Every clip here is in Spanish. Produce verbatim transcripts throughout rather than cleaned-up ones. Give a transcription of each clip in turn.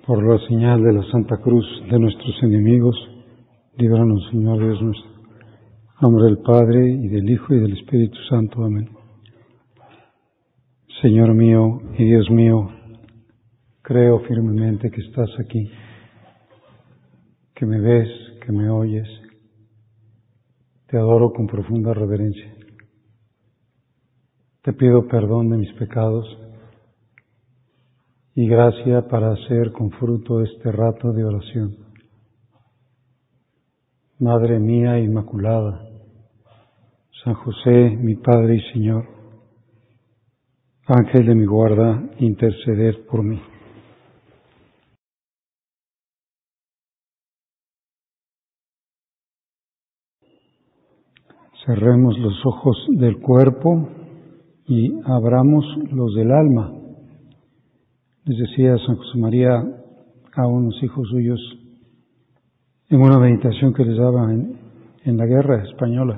Por la señal de la Santa Cruz de nuestros enemigos, líbranos, Señor Dios nuestro. En nombre del Padre, y del Hijo, y del Espíritu Santo. Amén. Señor mío y Dios mío, creo firmemente que estás aquí, que me ves, que me oyes. Te adoro con profunda reverencia. Te pido perdón de mis pecados y gracia para hacer con fruto este rato de oración. Madre mía Inmaculada, San José, mi Padre y Señor, Ángel de mi guarda, interceded por mí. Cerremos los ojos del cuerpo y abramos los del alma. Les decía San José María a unos hijos suyos en una meditación que les daba en, en la guerra española.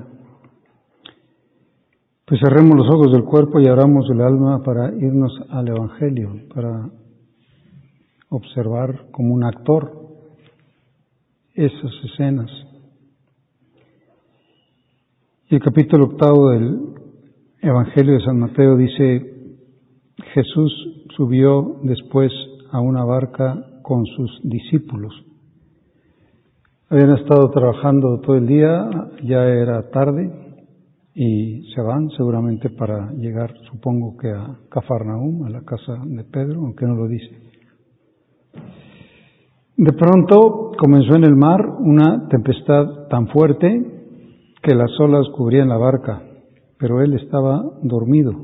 Pues cerremos los ojos del cuerpo y abramos el alma para irnos al Evangelio, para observar como un actor esas escenas. Y el capítulo octavo del Evangelio de San Mateo dice: Jesús subió después a una barca con sus discípulos. Habían estado trabajando todo el día, ya era tarde, y se van seguramente para llegar, supongo que a Cafarnaúm, a la casa de Pedro, aunque no lo dice. De pronto comenzó en el mar una tempestad tan fuerte que las olas cubrían la barca, pero él estaba dormido.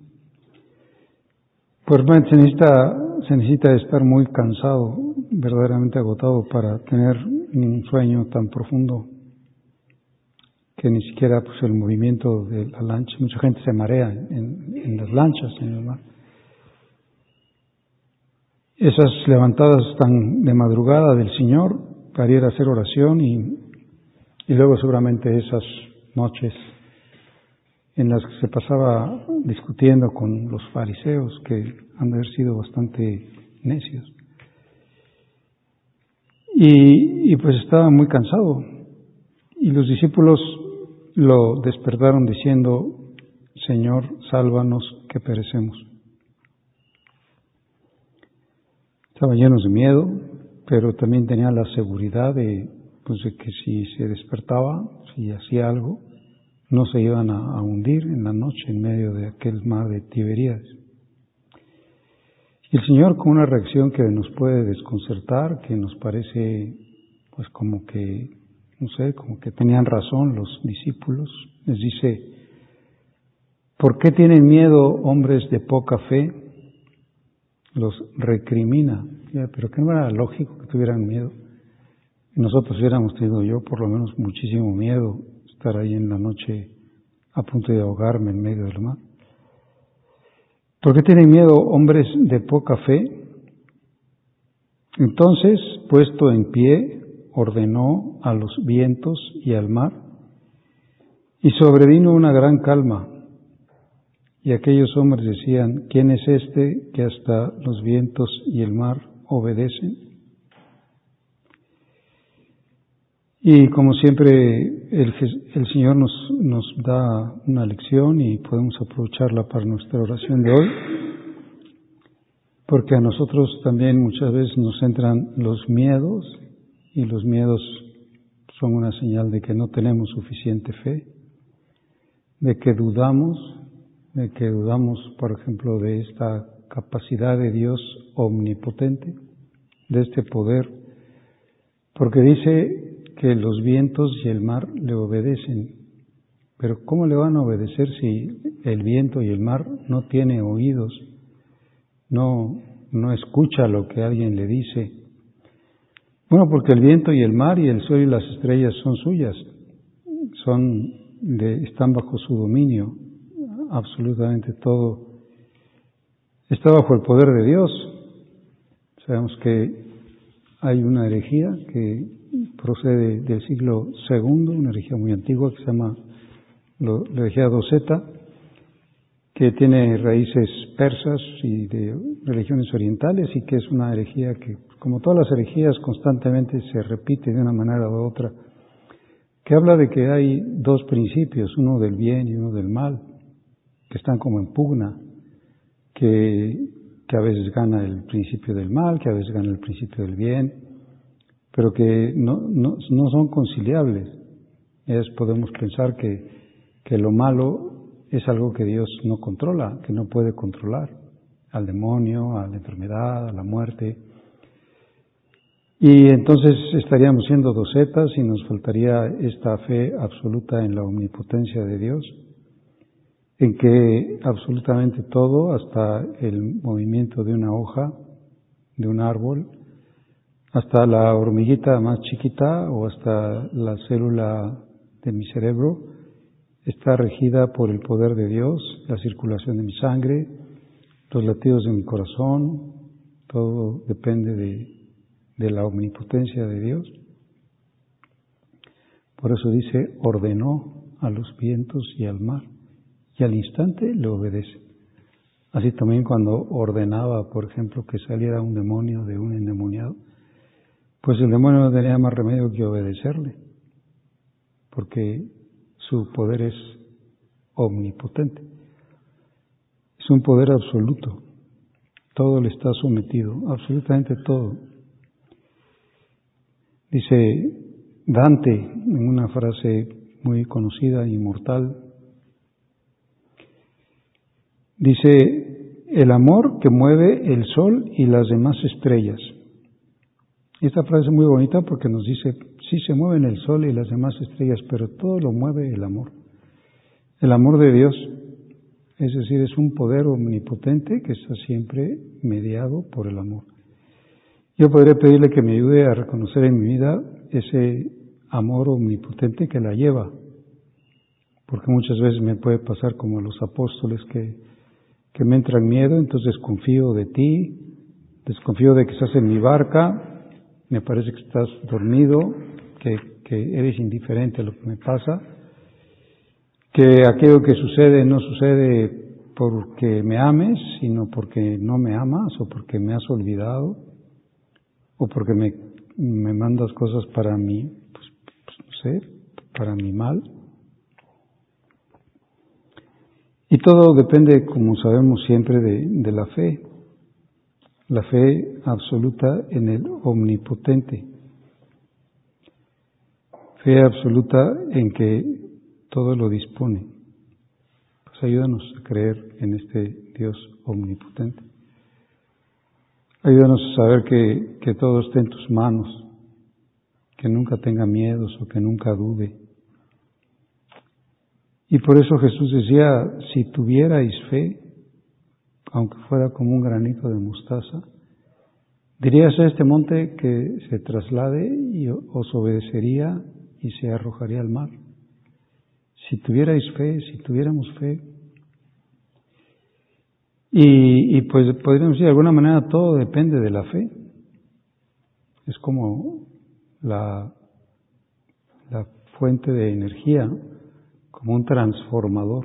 Pues se necesita, se necesita estar muy cansado, verdaderamente agotado, para tener un sueño tan profundo que ni siquiera pues, el movimiento de la lancha. Mucha gente se marea en, en las lanchas en el mar. Esas levantadas tan de madrugada del Señor para ir a hacer oración y, y luego seguramente esas noches en las que se pasaba discutiendo con los fariseos, que han de haber sido bastante necios. Y, y pues estaba muy cansado. Y los discípulos lo despertaron diciendo: Señor, sálvanos que perecemos. Estaban llenos de miedo, pero también tenían la seguridad de, pues, de que si se despertaba, si hacía algo, no se iban a, a hundir en la noche en medio de aquel mar de Tiberíades. Y el Señor, con una reacción que nos puede desconcertar, que nos parece pues como que, no sé, como que tenían razón los discípulos, les dice: ¿por qué tienen miedo, hombres de poca fe? Los recrimina. Pero que no era lógico que tuvieran miedo. Nosotros hubiéramos tenido, yo por lo menos, muchísimo miedo estar ahí en la noche a punto de ahogarme en medio del mar. ¿Por qué tienen miedo, hombres de poca fe? Entonces, puesto en pie, ordenó a los vientos y al mar, y sobrevino una gran calma. Y aquellos hombres decían: ¿quién es este que hasta los vientos y el mar obedecen? Y como siempre, el, el Señor nos, nos da una lección y podemos aprovecharla para nuestra oración de hoy, porque a nosotros también muchas veces nos entran los miedos, y los miedos son una señal de que no tenemos suficiente fe, de que dudamos, de que dudamos, por ejemplo, de esta capacidad de Dios omnipotente, de este poder, porque dice que los vientos y el mar le obedecen. Pero ¿cómo le van a obedecer si el viento y el mar no tiene oídos, no, no escucha lo que alguien le dice? Bueno, porque el viento y el mar y el sol y las estrellas son suyas, son de, están bajo su dominio. Absolutamente todo está bajo el poder de Dios. Sabemos que hay una herejía que procede del siglo segundo, una herejía muy antigua que se llama la herejía doceta, que tiene raíces persas y de religiones orientales y que es una herejía que, como todas las herejías, constantemente se repite de una manera u otra, que habla de que hay dos principios, uno del bien y uno del mal, que están como en pugna, que, que a veces gana el principio del mal, que a veces gana el principio del bien, pero que no, no, no son conciliables. Es, podemos pensar que, que lo malo es algo que Dios no controla, que no puede controlar, al demonio, a la enfermedad, a la muerte. Y entonces estaríamos siendo docetas y nos faltaría esta fe absoluta en la omnipotencia de Dios, en que absolutamente todo, hasta el movimiento de una hoja, de un árbol, hasta la hormiguita más chiquita o hasta la célula de mi cerebro, está regida por el poder de Dios, la circulación de mi sangre, los latidos de mi corazón, todo depende de, de la omnipotencia de Dios. Por eso dice, ordenó a los vientos y al mar, y al instante le obedece. Así también cuando ordenaba, por ejemplo, que saliera un demonio de un endemoniado, pues el demonio no tenía más remedio que obedecerle, porque su poder es omnipotente. Es un poder absoluto. Todo le está sometido, absolutamente todo. Dice Dante, en una frase muy conocida, inmortal, dice, el amor que mueve el sol y las demás estrellas. Esta frase es muy bonita porque nos dice, sí se mueven el sol y las demás estrellas, pero todo lo mueve el amor. El amor de Dios, es decir, es un poder omnipotente que está siempre mediado por el amor. Yo podría pedirle que me ayude a reconocer en mi vida ese amor omnipotente que la lleva, porque muchas veces me puede pasar como a los apóstoles que, que me entran miedo, entonces desconfío de ti, desconfío de que estás en mi barca, me parece que estás dormido, que, que eres indiferente a lo que me pasa, que aquello que sucede no sucede porque me ames, sino porque no me amas o porque me has olvidado o porque me, me mandas cosas para mí, pues, pues no sé, para mi mal. Y todo depende, como sabemos siempre, de, de la fe. La fe absoluta en el omnipotente. Fe absoluta en que todo lo dispone. Pues ayúdanos a creer en este Dios omnipotente. Ayúdanos a saber que, que todo está en tus manos, que nunca tenga miedos o que nunca dude. Y por eso Jesús decía, si tuvierais fe, aunque fuera como un granito de mostaza, dirías a este monte que se traslade y os obedecería y se arrojaría al mar. Si tuvierais fe, si tuviéramos fe. Y, y pues podríamos decir, de alguna manera todo depende de la fe. Es como la, la fuente de energía, como un transformador,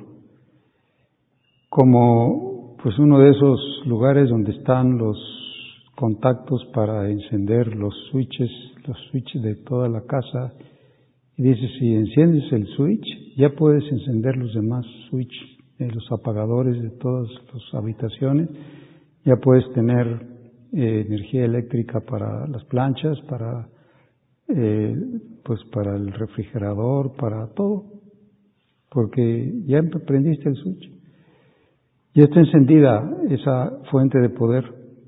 como pues uno de esos lugares donde están los contactos para encender los switches, los switches de toda la casa, y dice, si enciendes el switch, ya puedes encender los demás switches, eh, los apagadores de todas las habitaciones, ya puedes tener eh, energía eléctrica para las planchas, para eh, pues para el refrigerador, para todo, porque ya prendiste el switch. Ya está encendida esa fuente de poder.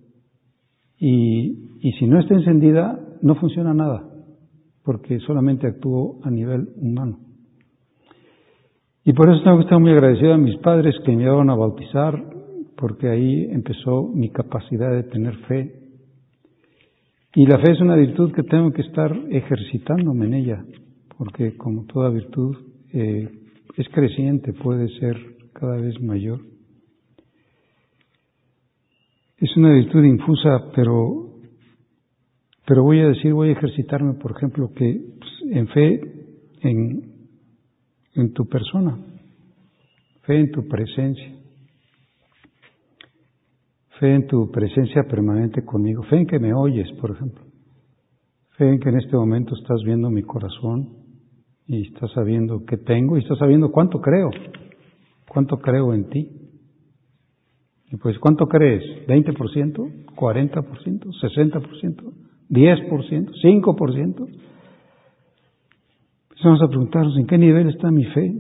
Y, y si no está encendida, no funciona nada, porque solamente actuó a nivel humano. Y por eso tengo que estar muy agradecido a mis padres que me llevaron a bautizar, porque ahí empezó mi capacidad de tener fe. Y la fe es una virtud que tengo que estar ejercitándome en ella, porque como toda virtud eh, es creciente, puede ser cada vez mayor. Es una virtud infusa, pero, pero voy a decir, voy a ejercitarme, por ejemplo, que pues, en fe en, en tu persona, fe en tu presencia, Fe en tu presencia permanente conmigo. Fe en que me oyes, por ejemplo. Fe en que en este momento estás viendo mi corazón y estás sabiendo qué tengo y estás sabiendo cuánto creo. Cuánto creo en ti. Y pues, ¿cuánto crees? ¿veinte por ciento? ¿cuarenta por ciento? ¿sesenta por ciento? ¿diez por ciento? ¿cinco por ciento? Pues vamos a preguntarnos, ¿en qué nivel está mi fe?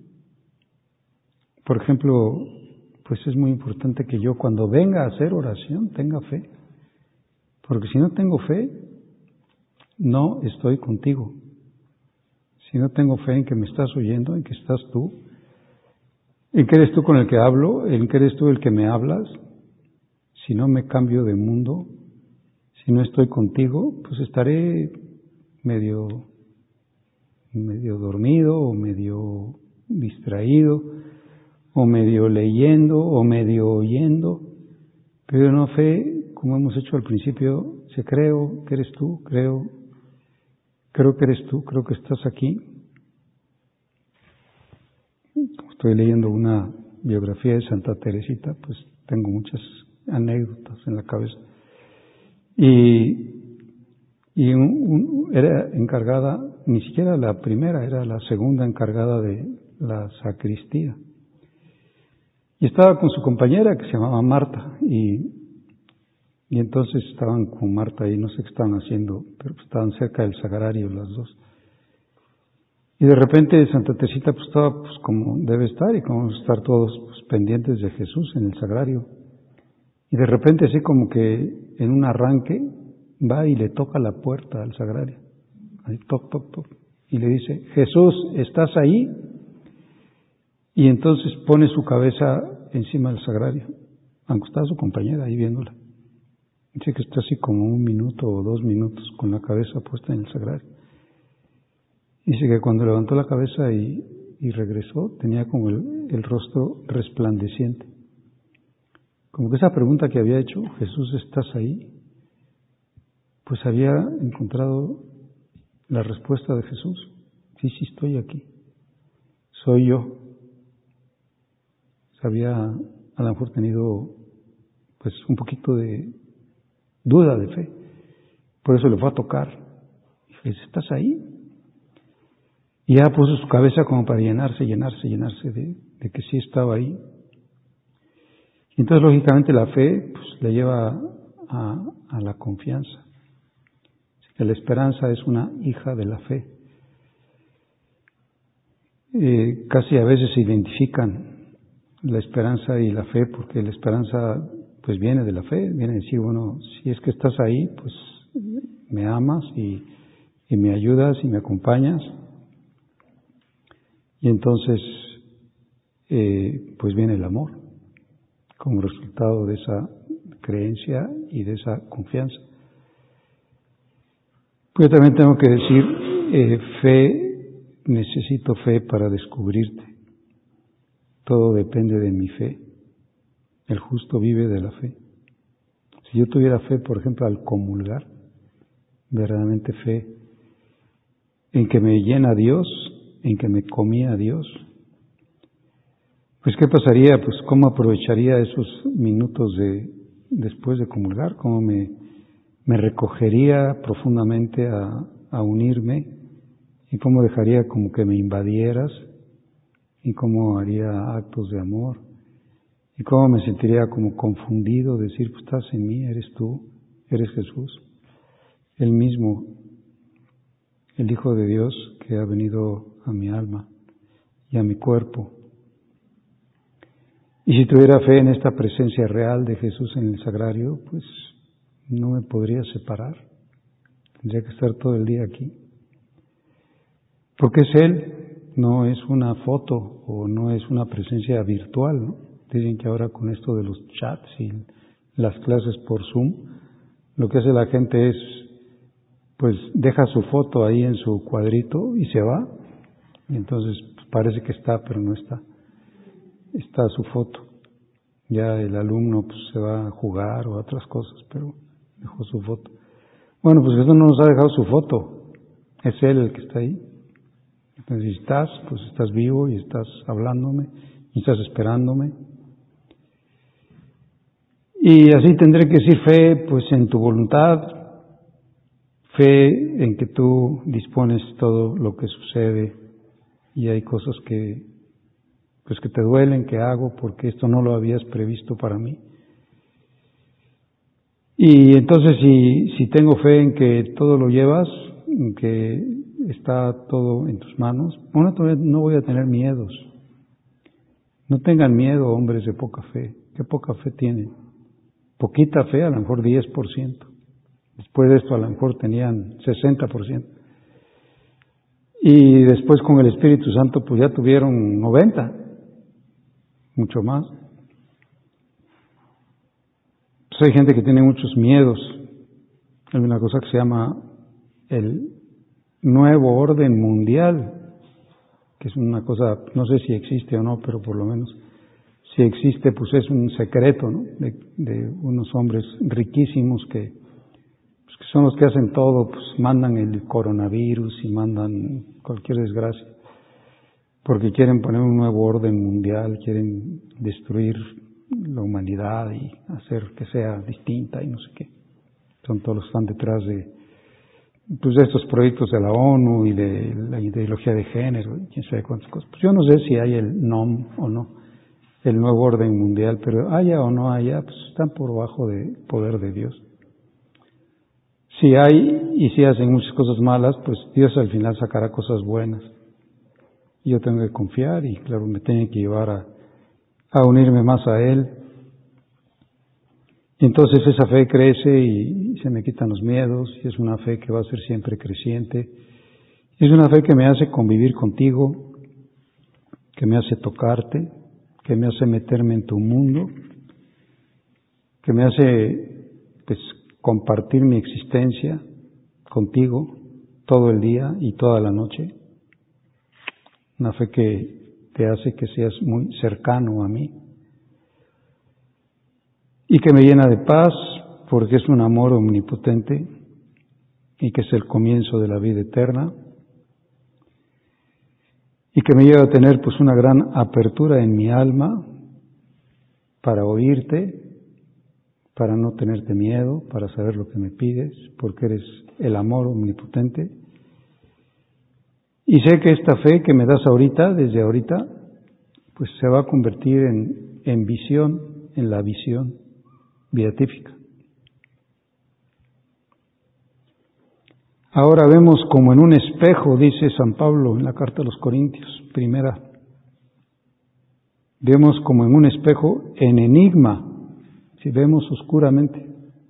Por ejemplo, pues es muy importante que yo cuando venga a hacer oración tenga fe. Porque si no tengo fe, no estoy contigo. Si no tengo fe en que me estás oyendo, en que estás tú, en que eres tú con el que hablo, en que eres tú el que me hablas, si no me cambio de mundo, si no estoy contigo, pues estaré medio, medio dormido o medio distraído o medio leyendo o medio oyendo, pero no fe, como hemos hecho al principio, si creo que eres tú, creo, creo que eres tú, creo que estás aquí. Estoy leyendo una biografía de Santa Teresita, pues tengo muchas anécdotas en la cabeza. Y, y un, un, era encargada, ni siquiera la primera, era la segunda encargada de la sacristía. Y estaba con su compañera que se llamaba Marta, y, y entonces estaban con Marta ahí, no sé qué estaban haciendo, pero estaban cerca del sagrario las dos. Y de repente Santa Teresita pues estaba pues como debe estar y como estar todos pues, pendientes de Jesús en el sagrario. Y de repente así como que en un arranque va y le toca la puerta al sagrario. Ahí toc, toc, toc. Y le dice, Jesús, ¿estás ahí? Y entonces pone su cabeza encima del sagrario, aunque está su compañera ahí viéndola. Dice que está así como un minuto o dos minutos con la cabeza puesta en el sagrario. Dice que cuando levantó la cabeza y, y regresó, tenía como el, el rostro resplandeciente. Como que esa pregunta que había hecho, Jesús, ¿estás ahí? Pues había encontrado la respuesta de Jesús. Sí, sí, estoy aquí. Soy yo. Había a lo mejor tenido pues un poquito de duda de fe. Por eso le fue a tocar. Y dice, ¿estás ahí? Y ya puso su cabeza como para llenarse, llenarse, llenarse de, de que sí estaba ahí. Y entonces, lógicamente, la fe pues, le lleva a, a la confianza. La esperanza es una hija de la fe. Eh, casi a veces se identifican la esperanza y la fe, porque la esperanza pues viene de la fe, viene a decir, bueno, si es que estás ahí, pues me amas y, y me ayudas y me acompañas. Y entonces, eh, pues viene el amor, como resultado de esa creencia y de esa confianza. Pues yo también tengo que decir, eh, fe, necesito fe para descubrirte. Todo depende de mi fe. El justo vive de la fe. Si yo tuviera fe, por ejemplo, al comulgar, verdaderamente fe en que me llena Dios, en que me comía Dios, pues ¿qué pasaría? Pues ¿cómo aprovecharía esos minutos de después de comulgar? ¿Cómo me, me recogería profundamente a, a unirme? ¿Y cómo dejaría como que me invadieras? ¿Y cómo haría actos de amor? ¿Y cómo me sentiría como confundido? Decir, pues estás en mí, eres tú, eres Jesús, el mismo, el Hijo de Dios que ha venido a mi alma y a mi cuerpo. Y si tuviera fe en esta presencia real de Jesús en el sagrario, pues no me podría separar. Tendría que estar todo el día aquí. Porque es Él, no es una foto o no es una presencia virtual, ¿no? Dicen que ahora con esto de los chats y las clases por Zoom, lo que hace la gente es, pues deja su foto ahí en su cuadrito y se va. Y entonces pues, parece que está, pero no está. Está su foto. Ya el alumno pues, se va a jugar o a otras cosas, pero dejó su foto. Bueno, pues Jesús no nos ha dejado su foto. Es Él el que está ahí. Entonces, si estás, pues estás vivo y estás hablándome y estás esperándome. Y así tendré que decir fe, pues en tu voluntad, fe en que tú dispones todo lo que sucede y hay cosas que, pues que te duelen, que hago, porque esto no lo habías previsto para mí. Y entonces si, si tengo fe en que todo lo llevas, en que está todo en tus manos, bueno, no voy a tener miedos. No tengan miedo, hombres de poca fe. ¿Qué poca fe tienen? Poquita fe, a lo mejor diez por ciento. Después de esto a lo mejor tenían sesenta por ciento. Y después con el Espíritu Santo pues ya tuvieron noventa, mucho más. Pues hay gente que tiene muchos miedos. Hay una cosa que se llama el nuevo orden mundial, que es una cosa, no sé si existe o no, pero por lo menos si existe, pues es un secreto, ¿no? de, de unos hombres riquísimos que, pues que son los que hacen todo, pues mandan el coronavirus y mandan cualquier desgracia, porque quieren poner un nuevo orden mundial, quieren destruir la humanidad y hacer que sea distinta y no sé qué. Son todos los que están detrás de, pues de estos proyectos de la ONU y de la ideología de género y quién sabe cuántas cosas. Pues yo no sé si hay el N O M o no, el nuevo orden mundial, pero haya o no haya, pues están por bajo del poder de Dios. Si hay y si hacen muchas cosas malas, pues Dios al final sacará cosas buenas. Yo tengo que confiar y claro, me tiene que llevar a, a unirme más a Él. Y entonces esa fe crece y se me quitan los miedos y es una fe que va a ser siempre creciente. Es una fe que me hace convivir contigo, que me hace tocarte, que me hace meterme en tu mundo, que me hace pues compartir mi existencia contigo todo el día y toda la noche. Una fe que te hace que seas muy cercano a mí y que me llena de paz porque es un amor omnipotente y que es el comienzo de la vida eterna y que me lleva a tener pues una gran apertura en mi alma para oírte, para no tenerte miedo, para saber lo que me pides, porque eres el amor omnipotente. Y sé que esta fe que me das ahorita, desde ahorita, pues se va a convertir en, en visión, en la visión beatífica. Ahora vemos como en un espejo, dice San Pablo en la carta a los Corintios, primera. Vemos como en un espejo en enigma, si vemos oscuramente.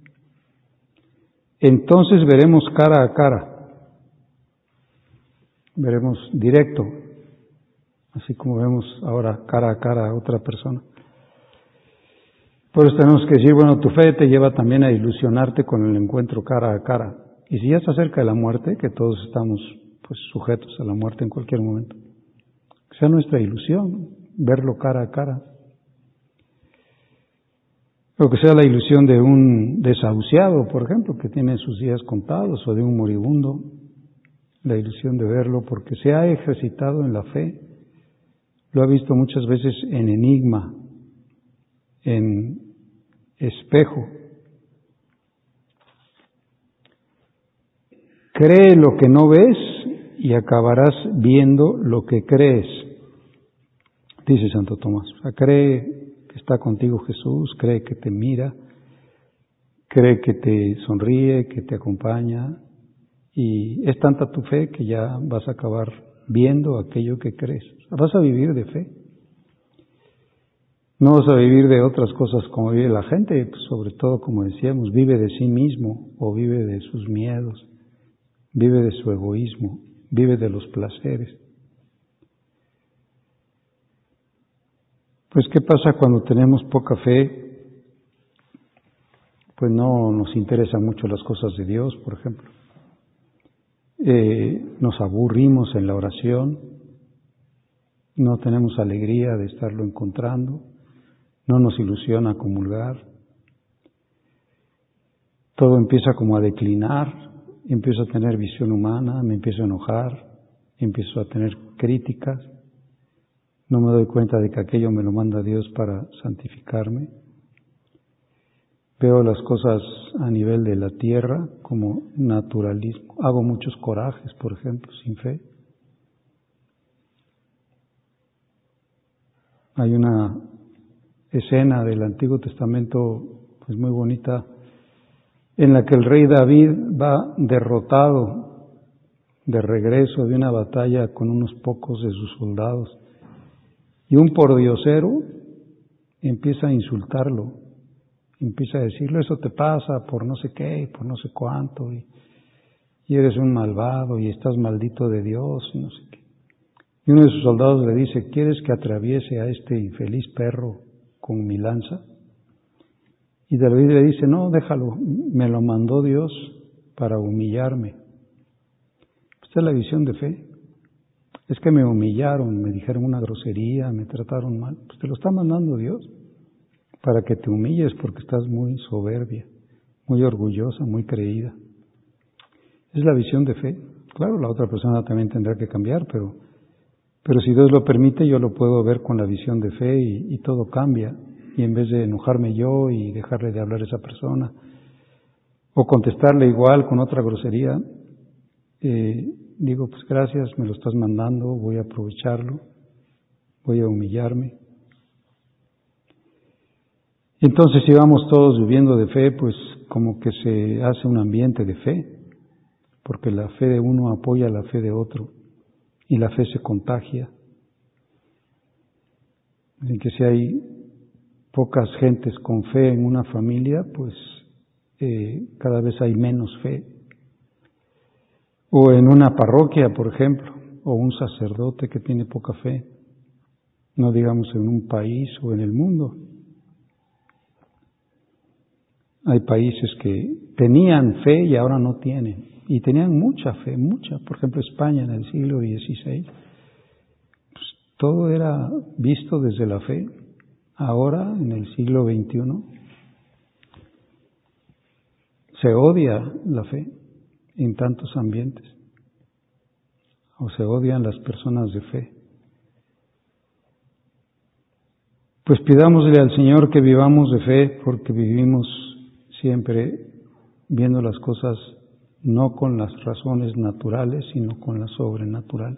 Entonces veremos cara a cara. Veremos directo, así como vemos ahora cara a cara a otra persona. Por eso tenemos que decir, bueno, tu fe te lleva también a ilusionarte con el encuentro cara a cara. Y si ya está cerca de la muerte, que todos estamos pues sujetos a la muerte en cualquier momento, que sea nuestra ilusión verlo cara a cara. O que sea la ilusión de un desahuciado, por ejemplo, que tiene sus días contados, o de un moribundo, la ilusión de verlo porque se ha ejercitado en la fe, lo ha visto muchas veces en enigma, en espejo. Cree lo que no ves y acabarás viendo lo que crees, dice Santo Tomás. O sea, cree que está contigo Jesús, cree que te mira, cree que te sonríe, que te acompaña, y es tanta tu fe que ya vas a acabar viendo aquello que crees. O sea, vas a vivir de fe. No vas a vivir de otras cosas como vive la gente, pues sobre todo, como decíamos, vive de sí mismo o vive de sus miedos, vive de su egoísmo, vive de los placeres. Pues, ¿qué pasa cuando tenemos poca fe? Pues no nos interesan mucho las cosas de Dios, por ejemplo. Eh, nos aburrimos en la oración, no tenemos alegría de estarlo encontrando, no nos ilusiona comulgar. Todo empieza como a declinar, empiezo a tener visión humana, me empiezo a enojar, empiezo a tener críticas, no me doy cuenta de que aquello me lo manda Dios para santificarme. Veo las cosas a nivel de la tierra como naturalismo. Hago muchos corajes, por ejemplo, sin fe. Hay una escena del Antiguo Testamento pues muy bonita en la que el rey David va derrotado de regreso de una batalla con unos pocos de sus soldados y un pordiosero empieza a insultarlo, empieza a decirle eso te pasa por no sé qué y por no sé cuánto y, y eres un malvado y estás maldito de Dios y no sé qué. Y uno de sus soldados le dice, ¿quieres que atraviese a este infeliz perro con mi lanza? Y David le dice, no, déjalo, me lo mandó Dios para humillarme. Esta es la visión de fe. Es que me humillaron, me dijeron una grosería, me trataron mal. Pues te lo está mandando Dios para que te humilles porque estás muy soberbia, muy orgullosa, muy creída. Es la visión de fe. Claro, la otra persona también tendrá que cambiar, pero, pero si Dios lo permite, yo lo puedo ver con la visión de fe y, y todo cambia. Y en vez de enojarme yo y dejarle de hablar a esa persona, o contestarle igual con otra grosería, eh, digo, pues gracias, me lo estás mandando, voy a aprovecharlo, voy a humillarme. Entonces, si vamos todos viviendo de fe, pues como que se hace un ambiente de fe, porque la fe de uno apoya la fe de otro, y la fe se contagia. En que si hay pocas gentes con fe en una familia, pues eh, cada vez hay menos fe. O en una parroquia, por ejemplo, o un sacerdote que tiene poca fe, no digamos en un país o en el mundo. Hay países que tenían fe y ahora no tienen, y tenían mucha fe, mucha. Por ejemplo, España en el siglo dieciséis, pues, todo era visto desde la fe. Ahora, en el siglo veintiuno, se odia la fe en tantos ambientes, o se odian las personas de fe. Pues pidámosle al Señor que vivamos de fe, porque vivimos siempre viendo las cosas no con las razones naturales, sino con las sobrenaturales.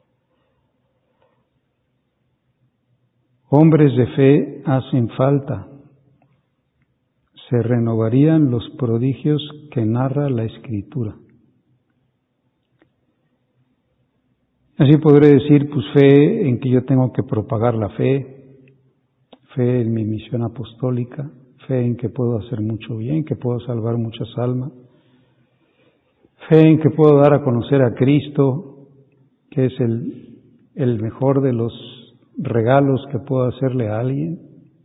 Hombres de fe hacen falta. Se renovarían los prodigios que narra la Escritura. Así podré decir, pues fe en que yo tengo que propagar la fe, fe en mi misión apostólica, fe en que puedo hacer mucho bien, que puedo salvar muchas almas, fe en que puedo dar a conocer a Cristo, que es el, el mejor de los regalos que puedo hacerle a alguien.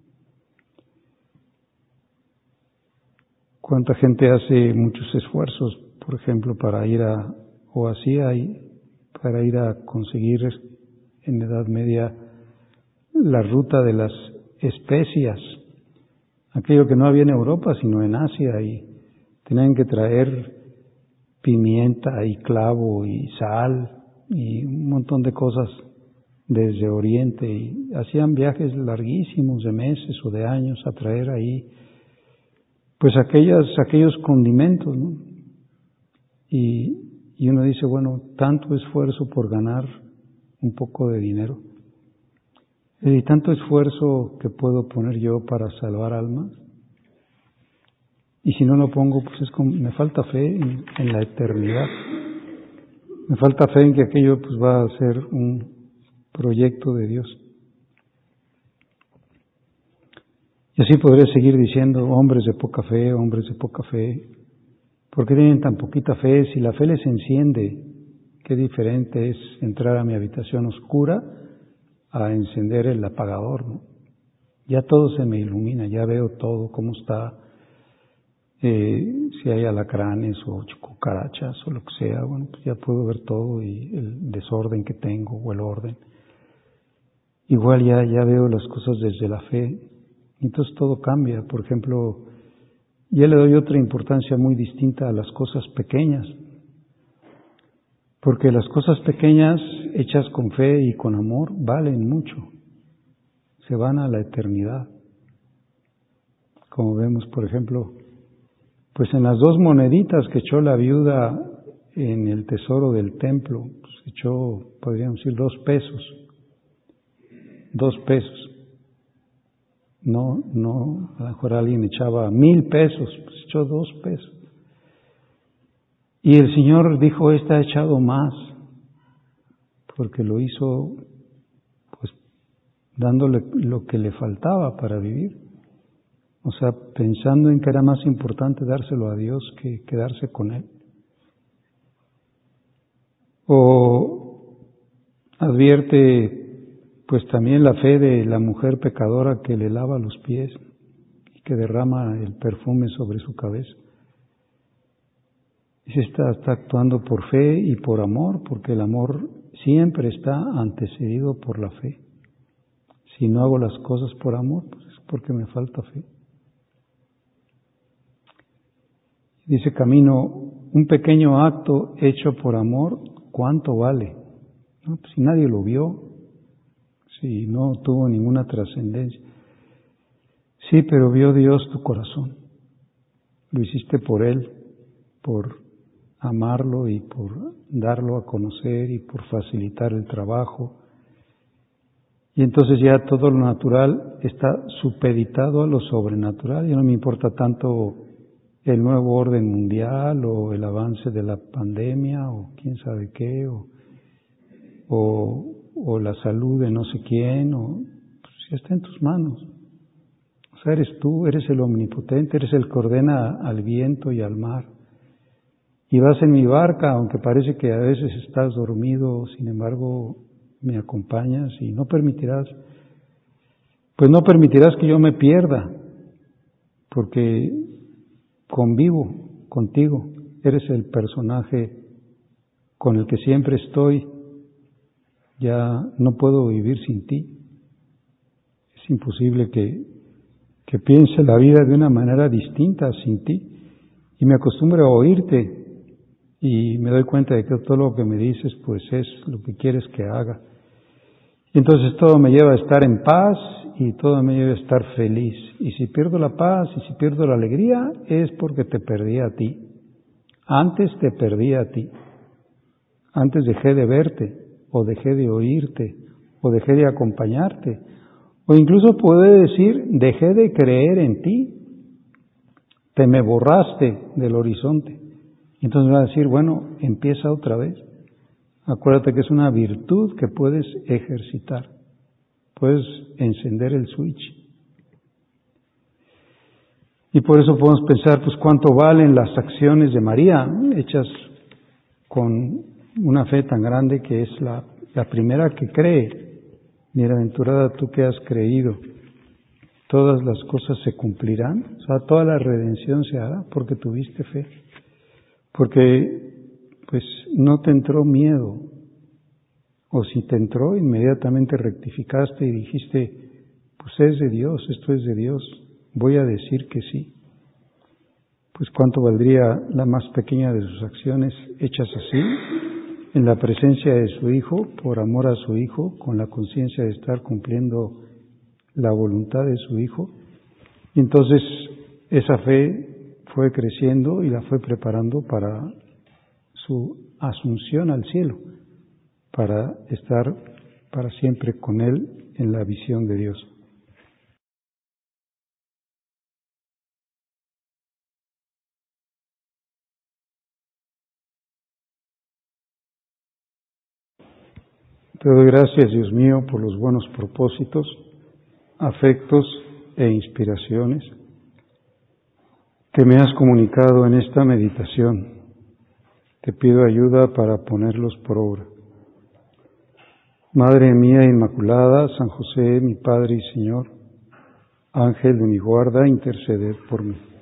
¿Cuánta gente hace muchos esfuerzos, por ejemplo, para ir a, o hacía para ir a conseguir en la Edad Media la ruta de las especias, aquello que no había en Europa, sino en Asia, y tenían que traer pimienta y clavo y sal y un montón de cosas desde Oriente, y hacían viajes larguísimos de meses o de años a traer ahí pues aquellas, aquellos condimentos, ¿no? Y, y uno dice, bueno, tanto esfuerzo por ganar un poco de dinero, y tanto esfuerzo que puedo poner yo para salvar almas, y si no lo pongo, pues es como, me falta fe en, en la eternidad, me falta fe en que aquello pues va a ser un proyecto de Dios. Y así podré seguir diciendo, hombres de poca fe, hombres de poca fe. ¿Por qué tienen tan poquita fe? Si la fe les enciende, qué diferente es entrar a mi habitación oscura a encender el apagador, ¿no? Ya todo se me ilumina, ya veo todo, cómo está, eh, si hay alacranes o cucarachas o lo que sea, bueno, pues ya puedo ver todo y el desorden que tengo o el orden. Igual ya, ya veo las cosas desde la fe. Entonces todo cambia. Por ejemplo, ya le doy otra importancia muy distinta a las cosas pequeñas, porque las cosas pequeñas hechas con fe y con amor valen mucho, se van a la eternidad. como vemos, por ejemplo, pues en las dos moneditas que echó la viuda en el tesoro del templo, pues echó, podríamos decir, dos pesos. Dos pesos. No, no, a lo mejor alguien echaba mil pesos, pues echó dos pesos. Y el Señor dijo, esta ha echado más, porque lo hizo, pues, dándole lo que le faltaba para vivir. O sea, pensando en que era más importante dárselo a Dios que quedarse con Él. O advierte, pues también la fe de la mujer pecadora que le lava los pies y que derrama el perfume sobre su cabeza. Y esta está actuando por fe y por amor, porque el amor siempre está antecedido por la fe. Si no hago las cosas por amor, pues es porque me falta fe. Dice Camino, un pequeño acto hecho por amor, ¿cuánto vale? ¿No? Pues si nadie lo vio, si no tuvo ninguna trascendencia. Sí, pero vio Dios tu corazón. Lo hiciste por Él, por amarlo y por darlo a conocer y por facilitar el trabajo. Y entonces ya todo lo natural está supeditado a lo sobrenatural. Ya no me importa tanto el nuevo orden mundial o el avance de la pandemia o quién sabe qué, o, o, o la salud de no sé quién, o pues ya está en tus manos. O sea, eres tú, eres el omnipotente, eres el que ordena al viento y al mar. Y vas en mi barca, aunque parece que a veces estás dormido, sin embargo me acompañas y no permitirás, pues no permitirás que yo me pierda, porque convivo contigo, eres el personaje con el que siempre estoy, ya no puedo vivir sin ti. Es imposible que, que piense la vida de una manera distinta sin ti, y me acostumbro a oírte, y me doy cuenta de que todo lo que me dices pues es lo que quieres que haga. Y entonces todo me lleva a estar en paz y todo me lleva a estar feliz. Y si pierdo la paz y si pierdo la alegría es porque te perdí a ti. Antes te perdí a ti. Antes dejé de verte o dejé de oírte o dejé de acompañarte. O incluso puedo decir, dejé de creer en ti. Te me borraste del horizonte. Entonces me va a decir, bueno, empieza otra vez. Acuérdate que es una virtud que puedes ejercitar. Puedes encender el switch. Y por eso podemos pensar, pues, cuánto valen las acciones de María, hechas con una fe tan grande que es la, la primera que cree. Bienaventurada tú que has creído. Todas las cosas se cumplirán. O sea, toda la redención se hará porque tuviste fe. Porque pues no te entró miedo, o si te entró, inmediatamente rectificaste y dijiste, pues es de Dios, esto es de Dios, voy a decir que sí. Pues cuánto valdría la más pequeña de sus acciones hechas así, en la presencia de su Hijo, por amor a su Hijo, con la conciencia de estar cumpliendo la voluntad de su Hijo. Y entonces esa fe fue creciendo y la fue preparando para su asunción al cielo, para estar para siempre con Él en la visión de Dios. Te doy gracias, Dios mío, por los buenos propósitos, afectos e inspiraciones que me has comunicado en esta meditación. Te pido ayuda para ponerlos por obra. Madre mía Inmaculada, San José, mi Padre y Señor, Ángel de mi guarda, interceded por mí.